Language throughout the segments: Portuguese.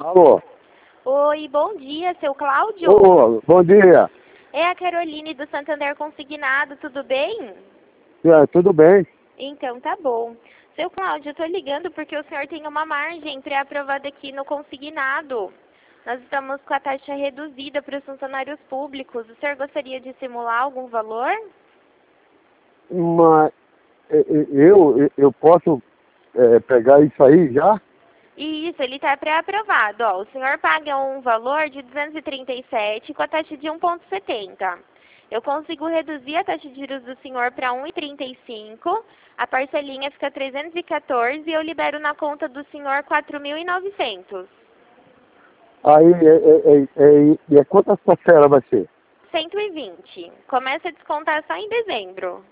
Alô? Oi, bom dia, seu Cláudio? Ô, bom dia. É a Caroline do Santander Consignado, tudo bem? Tudo bem? Então tá bom. Seu Cláudio, eu tô ligando porque o senhor tem uma margem pré-aprovada aqui no consignado. Nós estamos com a taxa reduzida para os funcionários públicos. O senhor gostaria de simular algum valor? Mas eu posso pegar isso aí já? Isso, ele está pré-aprovado. Ó, o senhor paga um valor de 237 com a taxa de 1,70. Eu consigo reduzir a taxa de juros do senhor para 1,35. A parcelinha fica 314 e eu libero na conta do senhor 4.900. Aí, quantas parcelas vai ser? 120. Começa a descontar só em dezembro.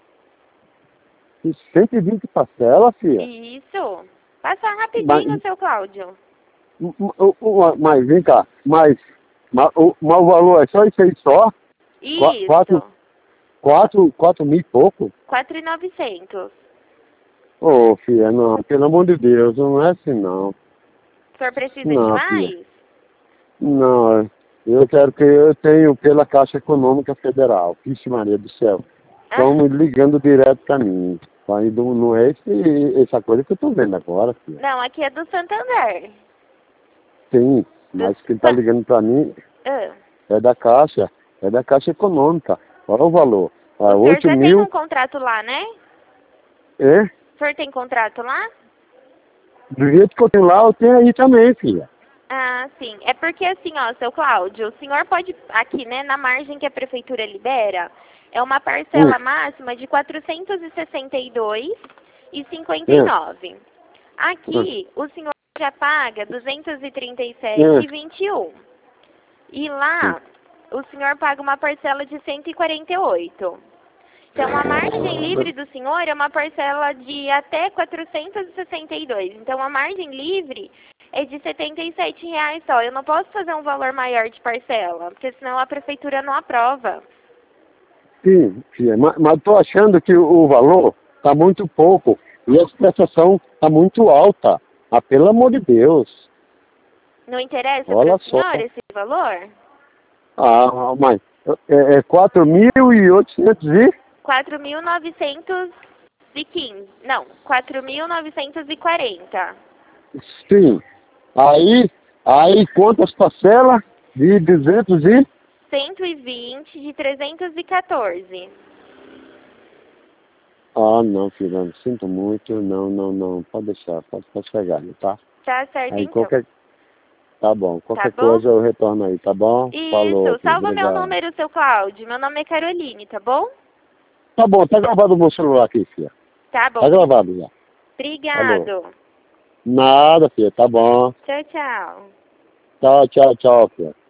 120 parcelas, filha? Isso. Passa Mas, rapidinho, seu Cláudio. mas vem cá, mas o valor é só isso aí só? Isso. 4 mil e pouco? 4.900. Ô, filha, não, pelo amor de Deus, não é assim não. O senhor precisa de Não, mais? filha. Não, eu quero que eu tenho pela Caixa Econômica Federal. Vixe Maria do céu. Estão me ligando direto para mim. Aí não é essa coisa que eu estou vendo agora, filha. Não, aqui é do Santander. Sim, mas quem está ligando para mim é da Caixa Econômica. Olha o valor. O senhor 8 já tem mil. um contrato lá, né? É? O senhor tem contrato lá? Do jeito que eu tenho lá, eu tenho aí também, filha. Ah, sim. É porque assim, ó, seu Cláudio, o senhor pode, aqui, né, na margem que a prefeitura libera, é uma parcela máxima de R$ 462,59. Aqui, o senhor já paga R$ 237,21. E lá, o senhor paga uma parcela de 148. Então, a margem livre do senhor é uma parcela de até 462. Então, a margem livre é de R$ 77 só. Eu não posso fazer um valor maior de parcela, porque senão a prefeitura não aprova. Sim, filha, mas estou achando que o valor está muito pouco e a prestação está muito alta. Ah, pelo amor de Deus. Não interessa Olha para o só. senhor esse valor? Ah, mas é 4.800 e? 4.915. Não, 4.940. Sim. Aí quantas parcelas? De 200 e? 120 de 314. Ah, não, filha, sinto muito. Não. Pode deixar, pode pegar, tá? Tá certo, Aí então. tá bom. Qualquer Tá bom? coisa eu retorno aí, tá bom? Isso, Falou, filho, salva meu obrigado. número, seu Cláudio. Meu nome é Caroline, tá bom? Tá bom, tá gravado o meu celular aqui, filha. Tá bom. Tá gravado já. Obrigado. Nada, filha, tá bom. Tchau, tchau. Tchau, filha.